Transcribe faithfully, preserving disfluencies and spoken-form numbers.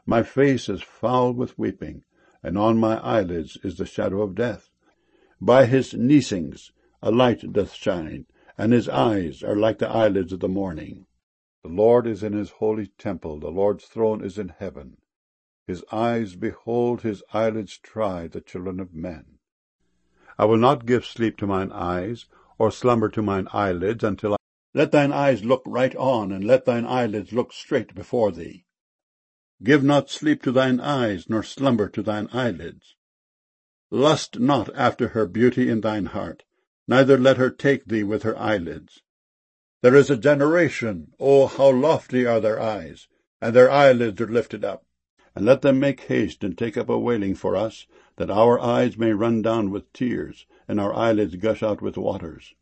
My face is foul with weeping, and on my eyelids is the shadow of death. By his neesings a light doth shine, and his eyes are like the eyelids of the morning. The Lord is in his holy temple, the Lord's throne is in heaven. His eyes behold, his eyelids try the children of men. I will not give sleep to mine eyes, or slumber to mine eyelids, until I... Let thine eyes look right on, and let thine eyelids look straight before thee. Give not sleep to thine eyes, nor slumber to thine eyelids. Lust not after her beauty in thine heart, neither let her take thee with her eyelids. There is a generation, O how lofty are their eyes, and their eyelids are lifted up. And let them make haste and take up a wailing for us, that our eyes may run down with tears, and our eyelids gush out with waters.